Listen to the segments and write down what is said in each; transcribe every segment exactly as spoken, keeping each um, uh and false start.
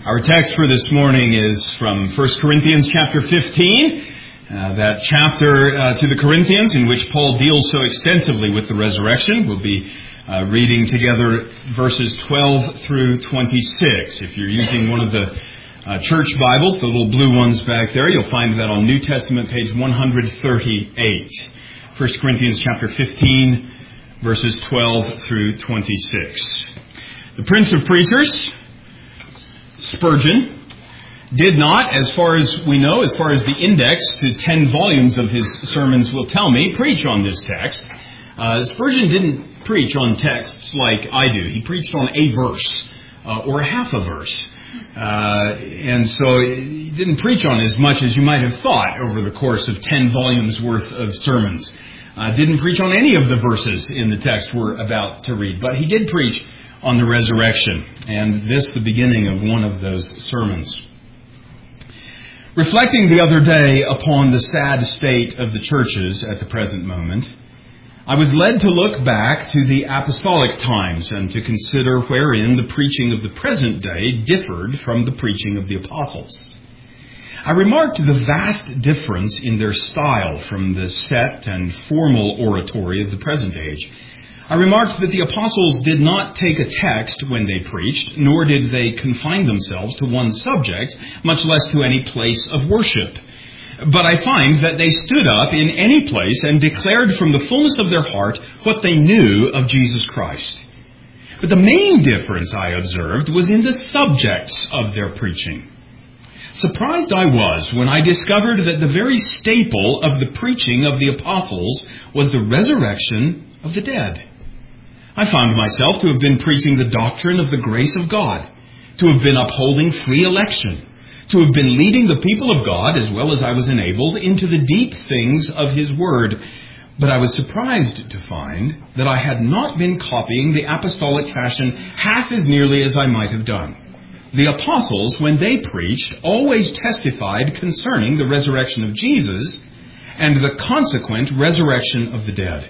Our text for this morning is from First Corinthians chapter fifteen, uh, that chapter uh, to the Corinthians in which Paul deals so extensively with the resurrection. We'll be uh, reading together verses twelve through twenty-six. If you're using one of the uh, church Bibles, the little blue ones back there, you'll find that on New Testament page one thirty-eight. First Corinthians chapter fifteen, verses twelve through twenty-six. The Prince of Preachers, Spurgeon, did not, as far as we know, as far as the index to ten volumes of his sermons will tell me, preach on this text. Uh, Spurgeon didn't preach on texts like I do. He preached on a verse uh, or half a verse. Uh, and so he didn't preach on as much as you might have thought over the course of ten volumes worth of sermons. Uh, didn't preach on any of the verses in the text we're about to read. But he did preach on the resurrection, and this the beginning of one of those sermons. Reflecting the other day upon the sad state of the churches at the present moment, I was led to look back to the apostolic times and to consider wherein the preaching of the present day differed from the preaching of the apostles. I remarked the vast difference in their style from the set and formal oratory of the present age. I remarked that the apostles did not take a text when they preached, nor did they confine themselves to one subject, much less to any place of worship. But I find that they stood up in any place and declared from the fullness of their heart what they knew of Jesus Christ. But the main difference, I observed, was in the subjects of their preaching. Surprised I was when I discovered that the very staple of the preaching of the apostles was the resurrection of the dead. I found myself to have been preaching the doctrine of the grace of God, to have been upholding free election, to have been leading the people of God, as well as I was enabled, into the deep things of His Word. But I was surprised to find that I had not been copying the apostolic fashion half as nearly as I might have done. The apostles, when they preached, always testified concerning the resurrection of Jesus and the consequent resurrection of the dead.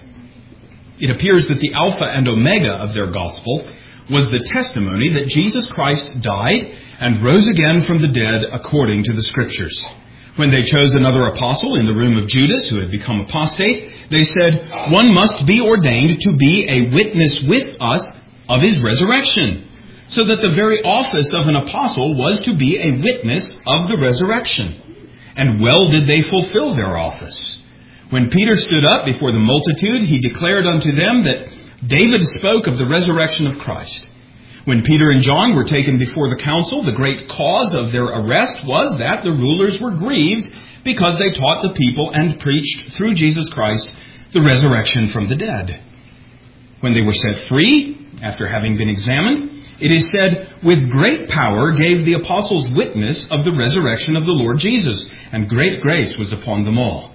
It appears that the Alpha and Omega of their gospel was the testimony that Jesus Christ died and rose again from the dead according to the Scriptures. When they chose another apostle in the room of Judas, who had become apostate, they said, "One must be ordained to be a witness with us of his resurrection," so that the very office of an apostle was to be a witness of the resurrection. And well did they fulfill their office. When Peter stood up before the multitude, he declared unto them that David spoke of the resurrection of Christ. When Peter and John were taken before the council, the great cause of their arrest was that the rulers were grieved because they taught the people and preached through Jesus Christ the resurrection from the dead. When they were set free, after having been examined, it is said, "With great power gave the apostles witness of the resurrection of the Lord Jesus, and great grace was upon them all."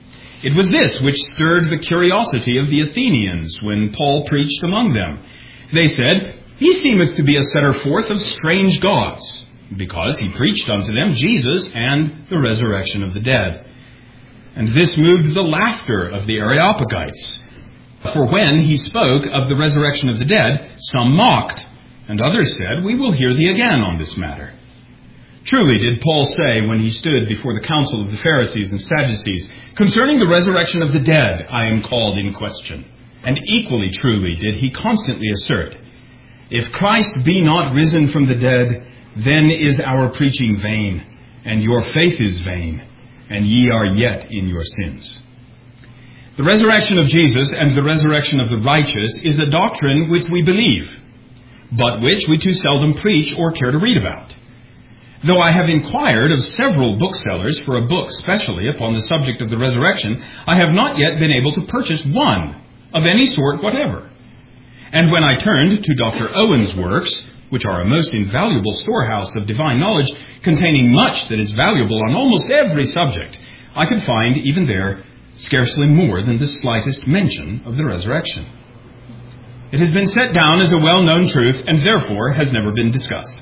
It was this which stirred the curiosity of the Athenians when Paul preached among them. They said, "He seemeth to be a setter forth of strange gods," because he preached unto them Jesus and the resurrection of the dead. And this moved the laughter of the Areopagites. For when he spoke of the resurrection of the dead, some mocked, and others said, "We will hear thee again on this matter." Truly did Paul say when he stood before the council of the Pharisees and Sadducees, "Concerning the resurrection of the dead, I am called in question." And equally truly did he constantly assert, "If Christ be not risen from the dead, then is our preaching vain, and your faith is vain, and ye are yet in your sins." The resurrection of Jesus and the resurrection of the righteous is a doctrine which we believe, but which we too seldom preach or care to read about. Though I have inquired of several booksellers for a book specially upon the subject of the resurrection, I have not yet been able to purchase one of any sort whatever. And when I turned to Doctor Owen's works, which are a most invaluable storehouse of divine knowledge, containing much that is valuable on almost every subject, I could find, even there, scarcely more than the slightest mention of the resurrection. It has been set down as a well-known truth, and therefore has never been discussed.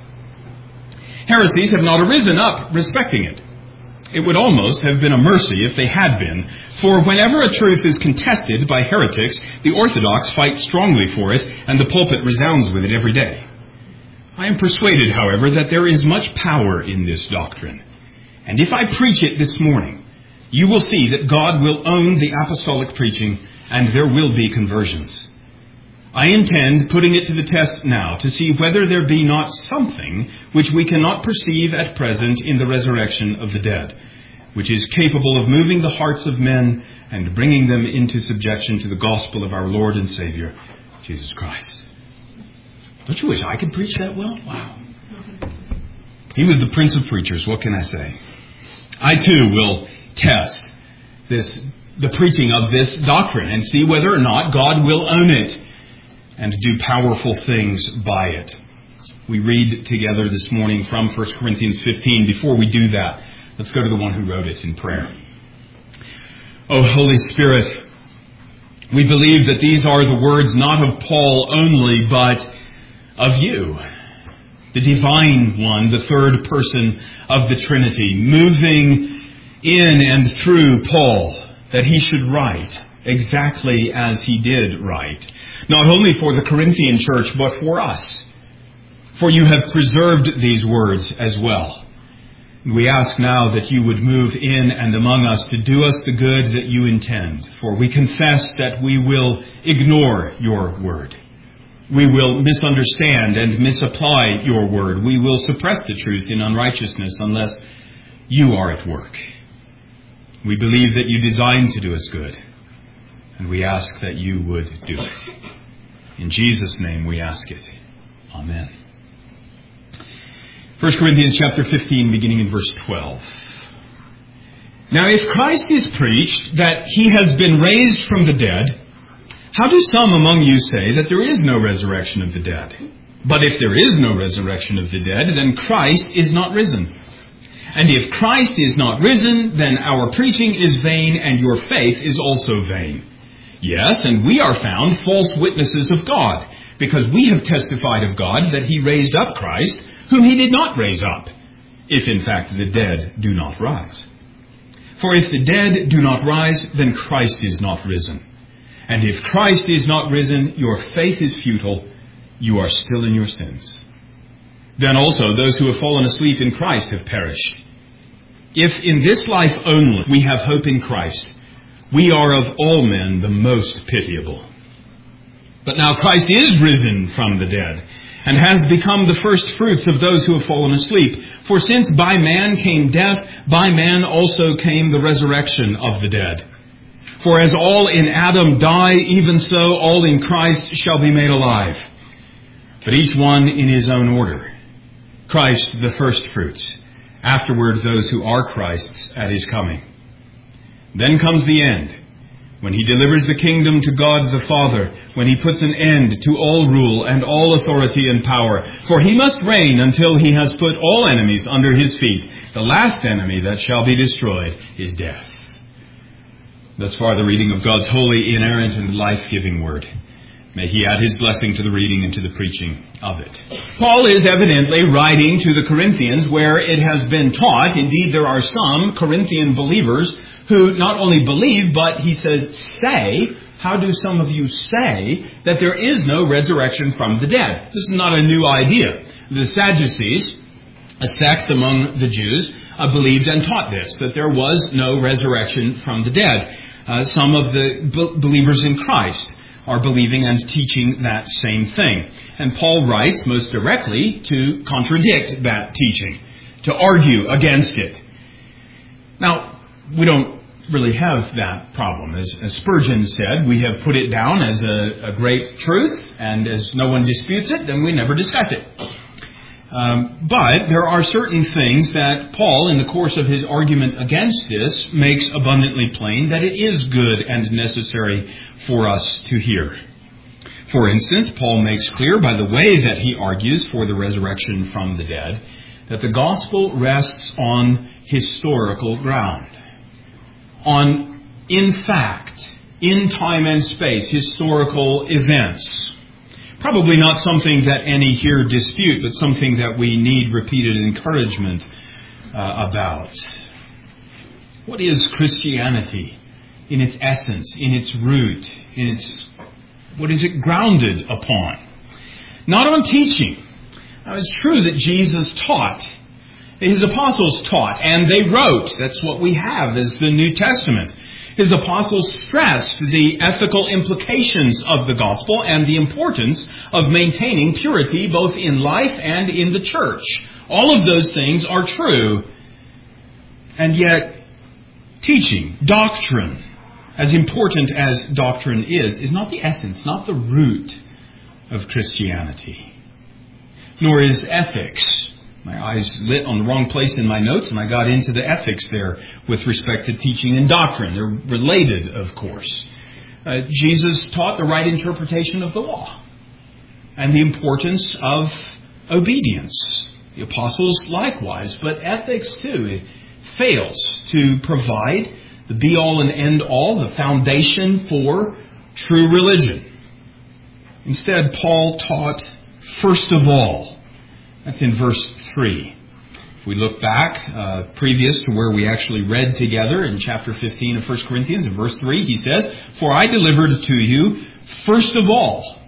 Heresies have not arisen up respecting it. It would almost have been a mercy if they had been, for whenever a truth is contested by heretics, the orthodox fight strongly for it, and the pulpit resounds with it every day. I am persuaded, however, that there is much power in this doctrine. And if I preach it this morning, you will see that God will own the apostolic preaching and there will be conversions. I intend putting it to the test now to see whether there be not something which we cannot perceive at present in the resurrection of the dead, which is capable of moving the hearts of men and bringing them into subjection to the gospel of our Lord and Savior, Jesus Christ. Don't you wish I could preach that well? Wow. He was the Prince of Preachers. What can I say? I too will test this, the preaching of this doctrine and see whether or not God will own it and do powerful things by it. We read together this morning from First Corinthians fifteen. Before we do that, let's go to the one who wrote it in prayer. Oh, Holy Spirit, we believe that these are the words not of Paul only, but of you, the divine one, the third person of the Trinity, moving in and through Paul, that he should write exactly as he did write, not only for the Corinthian church, but for us. For you have preserved these words as well. We ask now that you would move in and among us to do us the good that you intend. For we confess that we will ignore your word. We will misunderstand and misapply your word. We will suppress the truth in unrighteousness unless you are at work. We believe that you designed to do us good, and we ask that you would do it. In Jesus' name we ask it. Amen. First Corinthians chapter fifteen, beginning in verse twelve. Now if Christ is preached that he has been raised from the dead, how do some among you say that there is no resurrection of the dead? But if there is no resurrection of the dead, then Christ is not risen. And if Christ is not risen, then our preaching is vain, and your faith is also vain. Yes, and we are found false witnesses of God, because we have testified of God that he raised up Christ, whom he did not raise up, if in fact the dead do not rise. For if the dead do not rise, then Christ is not risen. And if Christ is not risen, your faith is futile, you are still in your sins. Then also those who have fallen asleep in Christ have perished. If in this life only we have hope in Christ, we are of all men the most pitiable. But now Christ is risen from the dead, and has become the first fruits of those who have fallen asleep. For since by man came death, by man also came the resurrection of the dead. For as all in Adam die, even so all in Christ shall be made alive. But each one in his own order. Christ the first fruits, afterward those who are Christ's at his coming. Then comes the end, when he delivers the kingdom to God the Father, when he puts an end to all rule and all authority and power. For he must reign until he has put all enemies under his feet. The last enemy that shall be destroyed is death. Thus far the reading of God's holy, inerrant, and life-giving word. May he add his blessing to the reading and to the preaching of it. Paul is evidently writing to the Corinthians where it has been taught. Indeed, there are some Corinthian believers who not only believe, but he says, say, how do some of you say that there is no resurrection from the dead? This is not a new idea. The Sadducees, a sect among the Jews, uh, believed and taught this, that there was no resurrection from the dead. Uh, some of the be- believers in Christ are believing and teaching that same thing. And Paul writes most directly to contradict that teaching, to argue against it. Now, we don't really have that problem. As, as Spurgeon said, we have put it down as a, a great truth, and as no one disputes it, then we never discuss it. Um, but there are certain things that Paul, in the course of his argument against this, makes abundantly plain that it is good and necessary for us to hear. For instance, Paul makes clear by the way that he argues for the resurrection from the dead, that the gospel rests on historical ground. On, in fact, in time and space, historical events. Probably not something that any here dispute, but something that we need repeated encouragement uh, about. What is Christianity in its essence, in its root, in its, what is it grounded upon? Not on teaching, Now, it's true that Jesus taught. His apostles taught, and they wrote. That's what we have as the New Testament. His apostles stressed the ethical implications of the gospel and the importance of maintaining purity both in life and in the church. All of those things are true. And yet, teaching, doctrine, as important as doctrine is, is not the essence, not the root of Christianity. Nor is ethics. My eyes lit on the wrong place in my notes, and I got into the ethics there with respect to teaching and doctrine. They're related, of course. Uh, Jesus taught the right interpretation of the law and the importance of obedience. The apostles likewise, but ethics too. It fails to provide the be-all and end-all, the foundation for true religion. Instead, Paul taught first of all. That's in verse three. If we look back, uh, previous to where we actually read together in chapter fifteen of First Corinthians, in verse three, he says, "For I delivered to you first of all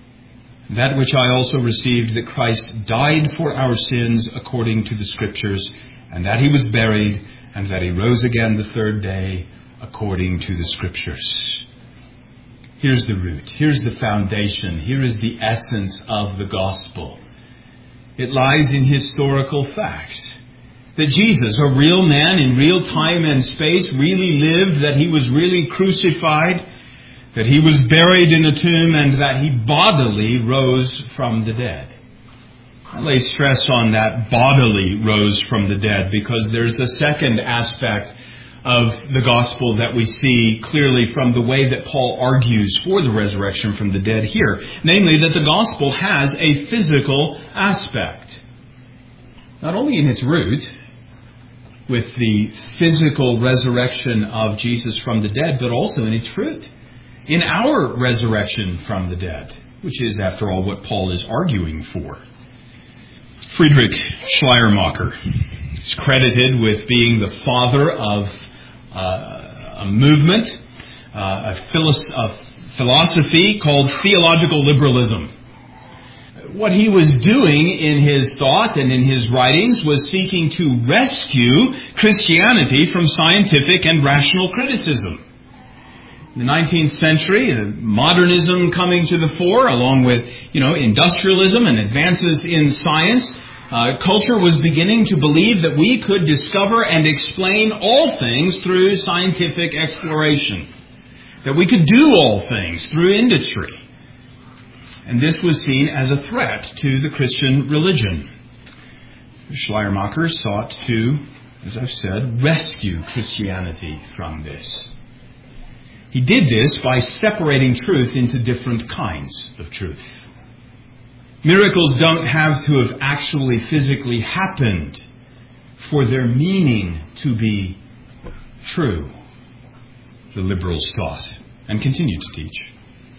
that which I also received, that Christ died for our sins according to the Scriptures, and that he was buried, and that he rose again the third day according to the Scriptures." Here's the root. Here's the foundation. Here is the essence of the gospel. It lies in historical facts. That Jesus, a real man in real time and space, really lived, that he was really crucified, that he was buried in a tomb, and that he bodily rose from the dead. I lay stress on that bodily rose from the dead because there's the second aspect of the gospel that we see clearly from the way that Paul argues for the resurrection from the dead here. Namely, that the gospel has a physical aspect. Not only in its root, with the physical resurrection of Jesus from the dead, but also in its fruit. In our resurrection from the dead, which is, after all, what Paul is arguing for. Friedrich Schleiermacher is credited with being the father of uh, a movement, uh, a, philo- a philosophy called theological liberalism. What he was doing in his thought and in his writings was seeking to rescue Christianity from scientific and rational criticism. In the nineteenth century, modernism coming to the fore, along with, you know, industrialism and advances in science, uh, culture was beginning to believe that we could discover and explain all things through scientific exploration, that we could do all things through industry. And this was seen as a threat to the Christian religion. Schleiermacher sought to, as I've said, rescue Christianity from this. He did this by separating truth into different kinds of truth. Miracles don't have to have actually physically happened for their meaning to be true, the liberals taught and continue to teach.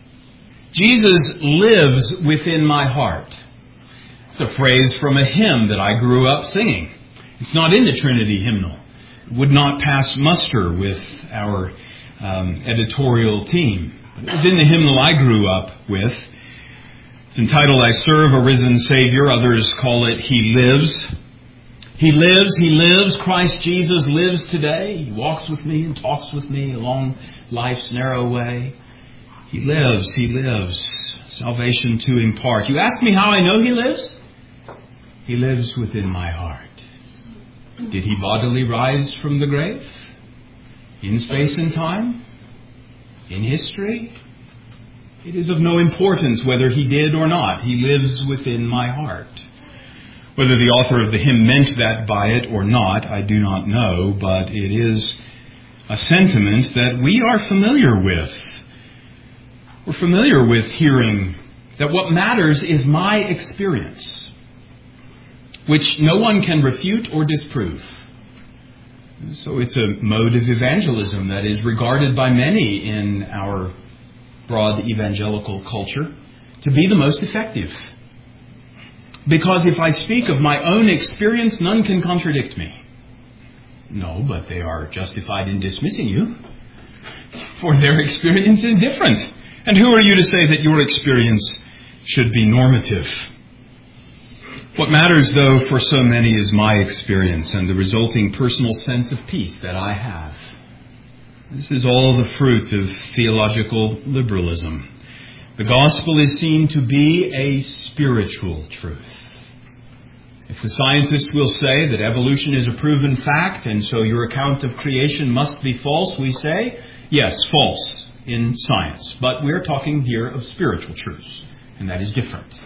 Jesus lives within my heart. It's a phrase from a hymn that I grew up singing. It's not in the Trinity hymnal. It would not pass muster with our um, editorial team. It was in the hymnal I grew up with. It's entitled, "I Serve a Risen Savior." Others call it, "He Lives." He lives, He lives. Christ Jesus lives today. He walks with me and talks with me along life's narrow way. He lives, He lives. Salvation to impart. You ask me how I know He lives? He lives within my heart. Did He bodily rise from the grave? In space and time? In history? It is of no importance whether He did or not. He lives within my heart. Whether the author of the hymn meant that by it or not, I do not know, but it is a sentiment that we are familiar with. We're familiar with hearing that what matters is my experience, which no one can refute or disprove. So it's a mode of evangelism that is regarded by many in our broad evangelical culture to be the most effective. Because if I speak of my own experience, none can contradict me. No, but they are justified in dismissing you, for their experience is different. And who are you to say that your experience should be normative? What matters, though, for so many is my experience and the resulting personal sense of peace that I have. This is all the fruit of theological liberalism. The gospel is seen to be a spiritual truth. If the scientist will say that evolution is a proven fact, and so your account of creation must be false, we say, yes, false in science. But we're talking here of spiritual truths, and that is different.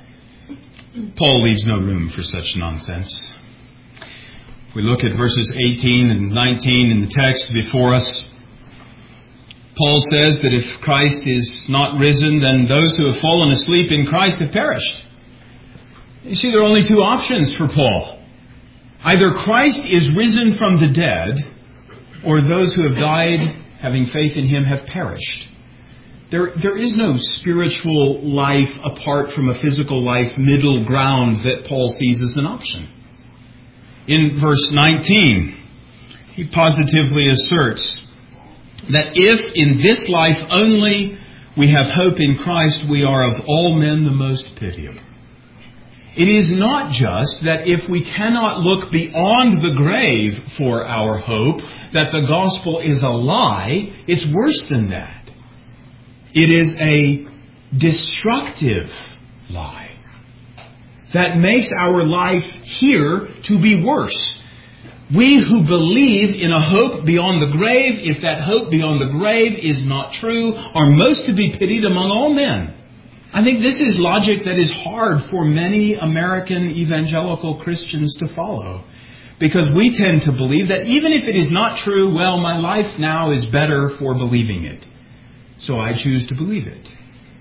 Paul leaves no room for such nonsense. If we look at verses eighteen and nineteen in the text before us, Paul says that if Christ is not risen, then those who have fallen asleep in Christ have perished. You see, there are only two options for Paul. Either Christ is risen from the dead, or those who have died having faith in him have perished. There, there is no spiritual life apart from a physical life middle ground that Paul sees as an option. In verse nineteen, he positively asserts that if in this life only we have hope in Christ, we are of all men the most pitiable. It is not just that if we cannot look beyond the grave for our hope, that the gospel is a lie. It's worse than that. It is a destructive lie that makes our life here to be worse. We who believe in a hope beyond the grave, if that hope beyond the grave is not true, are most to be pitied among all men. I think this is logic that is hard for many American evangelical Christians to follow, because we tend to believe that even if it is not true, well, my life now is better for believing it, so I choose to believe it.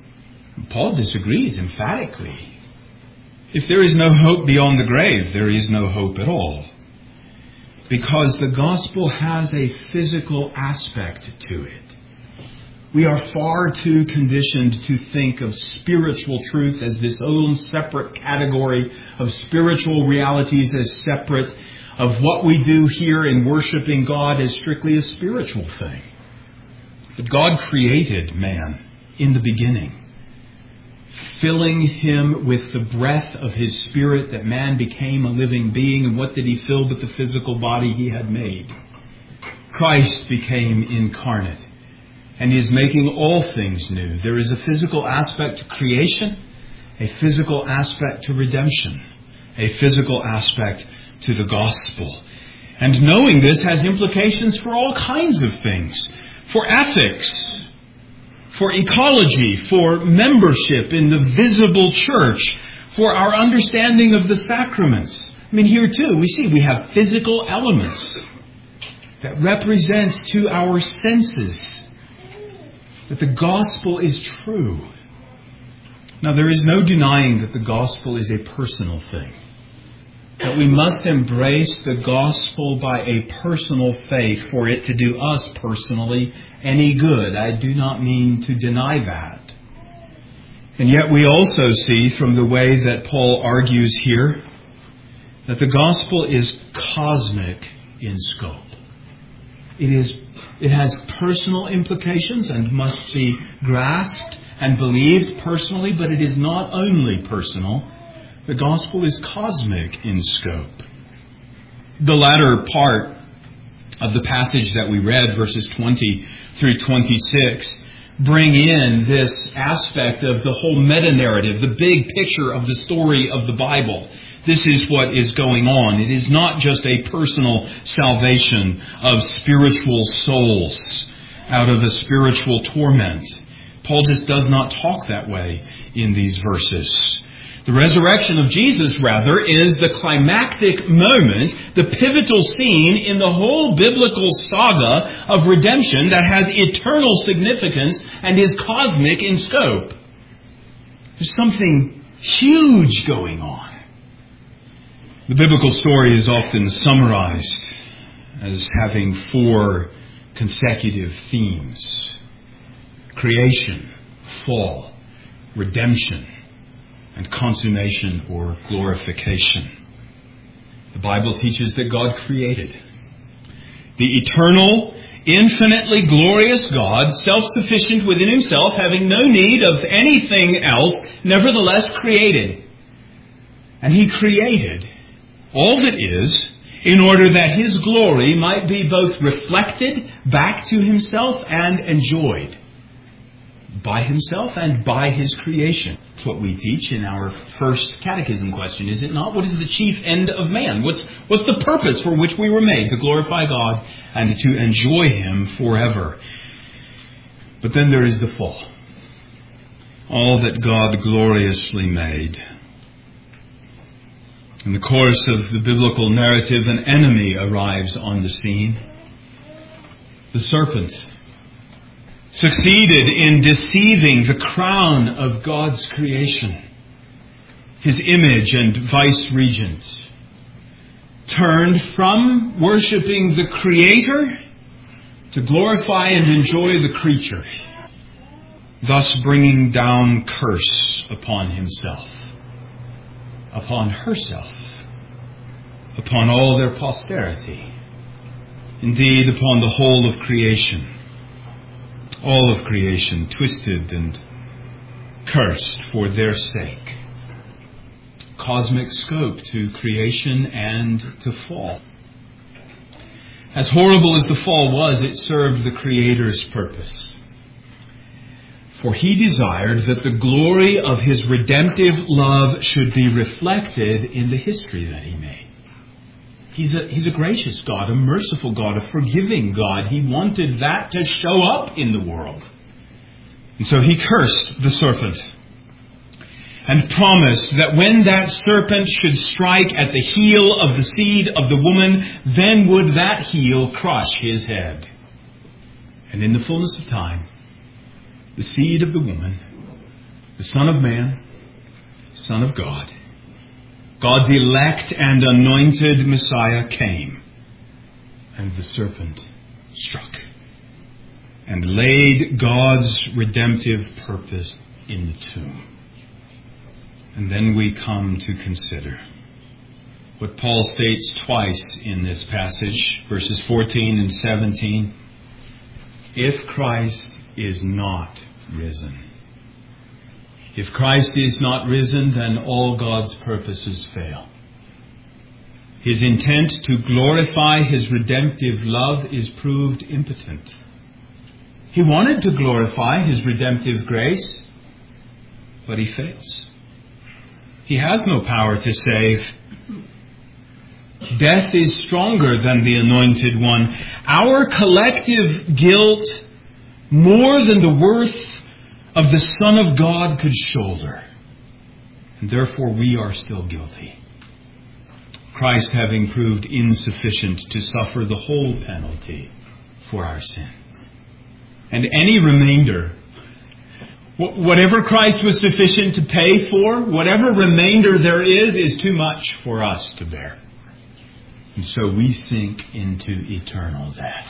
Paul disagrees emphatically. If there is no hope beyond the grave, there is no hope at all, because the gospel has a physical aspect to it. We are far too conditioned to think of spiritual truth as this own separate category, of spiritual realities as separate, of what we do here in worshiping God as strictly a spiritual thing. But God created man in the beginning, filling him with the breath of his Spirit, that man became a living being. And what did he fill but the physical body he had made? Christ became incarnate and is making all things new. There is a physical aspect to creation, a physical aspect to redemption, a physical aspect to the gospel. And knowing this has implications for all kinds of things. For ethics, for ecology, for membership in the visible church, for our understanding of the sacraments. I mean, here too, we see we have physical elements that represent to our senses that the gospel is true. Now, there is no denying that the gospel is a personal thing, that we must embrace the gospel by a personal faith for it to do us personally any good. I do not mean to deny that. And yet we also see from the way that Paul argues here that the gospel is cosmic in scope. It is, it has personal implications and must be grasped and believed personally, but it is not only personal. The gospel is cosmic in scope. The latter part of the passage that we read, verses twenty through twenty-six, bring in this aspect of the whole meta-narrative, the big picture of the story of the Bible. This is what is going on. It is not just a personal salvation of spiritual souls out of a spiritual torment. Paul just does not talk that way in these verses. The resurrection of Jesus, rather, is the climactic moment, the pivotal scene in the whole biblical saga of redemption that has eternal significance and is cosmic in scope. There's something huge going on. The biblical story is often summarized as having four consecutive themes: creation, fall, redemption, and consummation or glorification. The Bible teaches that God created. The eternal, infinitely glorious God, self-sufficient within himself, having no need of anything else, nevertheless created. And He created all that is in order that His glory might be both reflected back to Himself and enjoyed by Himself and by His creation. That's what we teach in our first catechism question, is it not? What is the chief end of man? What's, what's the purpose for which we were made? To glorify God and to enjoy Him forever. But then there is the fall. All that God gloriously made. In the course of the biblical narrative, an enemy arrives on the scene. The serpent succeeded in deceiving the crown of God's creation, His image and vice-regent, turned from worshipping the Creator to glorify and enjoy the creature, thus bringing down curse upon himself, upon herself, upon all their posterity, indeed upon the whole of creation. All of creation twisted and cursed for their sake. Cosmic scope to creation and to fall. As horrible as the fall was, it served the Creator's purpose. For He desired that the glory of His redemptive love should be reflected in the history that He made. He's a, he's a gracious God, a merciful God, a forgiving God. He wanted that to show up in the world. And so He cursed the serpent and promised that when that serpent should strike at the heel of the seed of the woman, then would that heel crush his head. And in the fullness of time, the seed of the woman, the Son of Man, Son of God, God's elect and anointed Messiah came, and the serpent struck and laid God's redemptive purpose in the tomb. And then we come to consider what Paul states twice in this passage, verses fourteen and seventeen. If Christ is not risen, if Christ is not risen, then all God's purposes fail. His intent to glorify His redemptive love is proved impotent. He wanted to glorify His redemptive grace, but He fails. He has no power to save. Death is stronger than the Anointed One. Our collective guilt, more than the worth of the Son of God could shoulder. And therefore we are still guilty. Christ having proved insufficient to suffer the whole penalty for our sin. And any remainder, whatever Christ was sufficient to pay for, whatever remainder there is, is too much for us to bear. And so we sink into eternal death.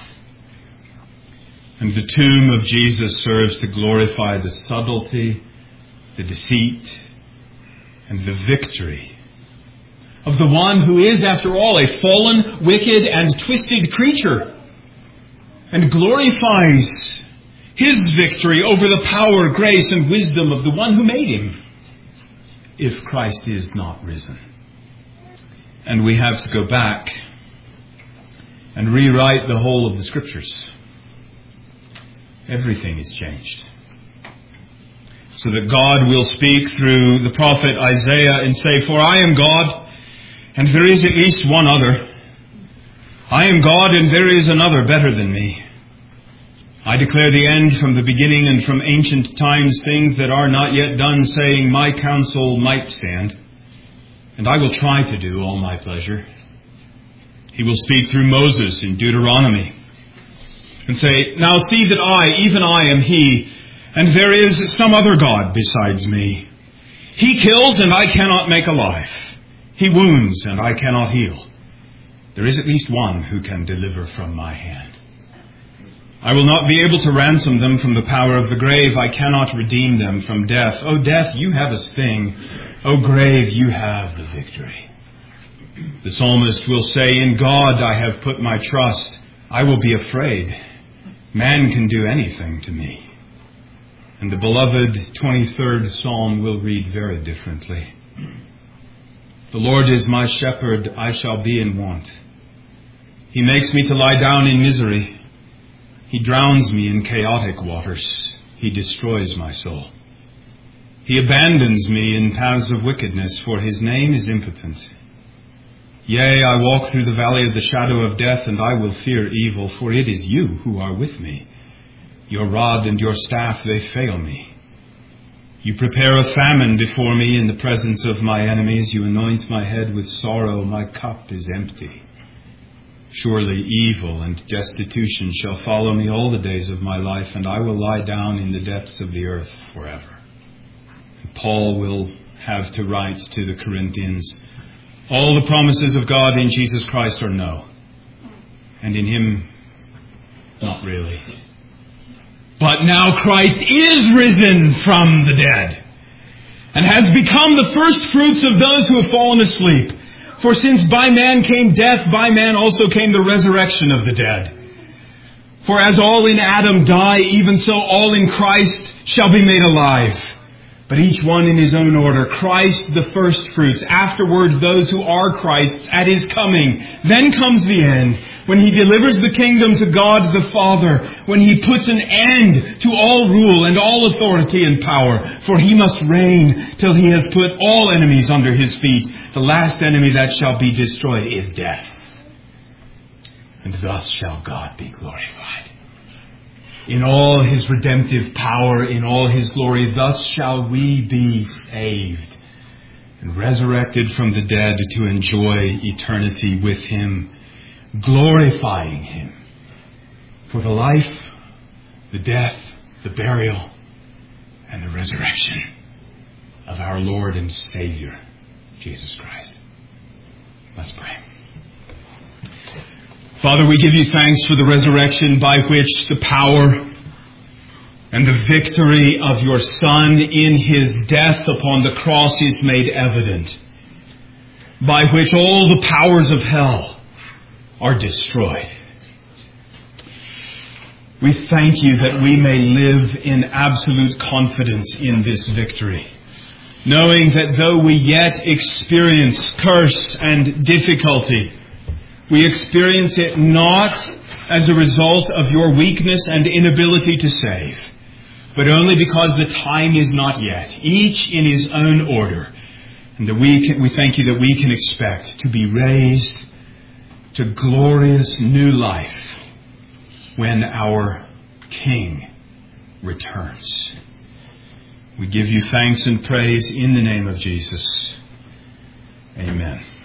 And the tomb of Jesus serves to glorify the subtlety, the deceit, and the victory of the one who is, after all, a fallen, wicked, and twisted creature, and glorifies His victory over the power, grace, and wisdom of the one who made Him, if Christ is not risen. And we have to go back and rewrite the whole of the Scriptures. Everything is changed. So that God will speak through the prophet Isaiah and say, "For I am God, and there is at least one other. I am God, and there is another better than me. I declare the end from the beginning, and from ancient times things that are not yet done, saying, my counsel might stand, and I will try to do all my pleasure." He will speak through Moses in Deuteronomy and say, "Now see that I, even I, am He, and there is some other God besides me. He kills, and I cannot make alive. He wounds, and I cannot heal. There is at least one who can deliver from my hand. I will not be able to ransom them from the power of the grave. I cannot redeem them from death. O death, you have a sting. O grave, you have the victory." The psalmist will say, "In God I have put my trust. I will be afraid. Man can do anything to me." And the beloved twenty-third Psalm will read very differently. The Lord is my shepherd, I shall be in want. He makes me to lie down in misery. He drowns me in chaotic waters. He destroys my soul. He abandons me in paths of wickedness, for his name is impotent. Yea, I walk through the valley of the shadow of death, and I will fear evil, for it is you who are with me. Your rod and your staff, they fail me. You prepare a famine before me in the presence of my enemies. You anoint my head with sorrow. My cup is empty. Surely evil and destitution shall follow me all the days of my life, and I will lie down in the depths of the earth forever. And Paul will have to write to the Corinthians, all the promises of God in Jesus Christ are no, and in him, not really. But now Christ is risen from the dead and has become the first fruits of those who have fallen asleep. For since by man came death, by man also came the resurrection of the dead. For as all in Adam die, even so all in Christ shall be made alive. But each one in his own order. Christ the first fruits, afterwards those who are Christ's at his coming. Then comes the end, when he delivers the kingdom to God the Father, when he puts an end to all rule and all authority and power. For he must reign till he has put all enemies under his feet. The last enemy that shall be destroyed is death. And thus shall God be glorified. In all his redemptive power, in all his glory, thus shall we be saved and resurrected from the dead to enjoy eternity with him, glorifying him for the life, the death, the burial, and the resurrection of our Lord and Savior, Jesus Christ. Let's pray. Father, we give you thanks for the resurrection by which the power and the victory of your Son in his death upon the cross is made evident, by which all the powers of hell are destroyed. We thank you that we may live in absolute confidence in this victory, knowing that though we yet experience curse and difficulty, we experience it not as a result of your weakness and inability to save, but only because the time is not yet, each in his own order, and that we can, we thank you that we can expect to be raised to glorious new life when our King returns. We give you thanks and praise in the name of Jesus. Amen.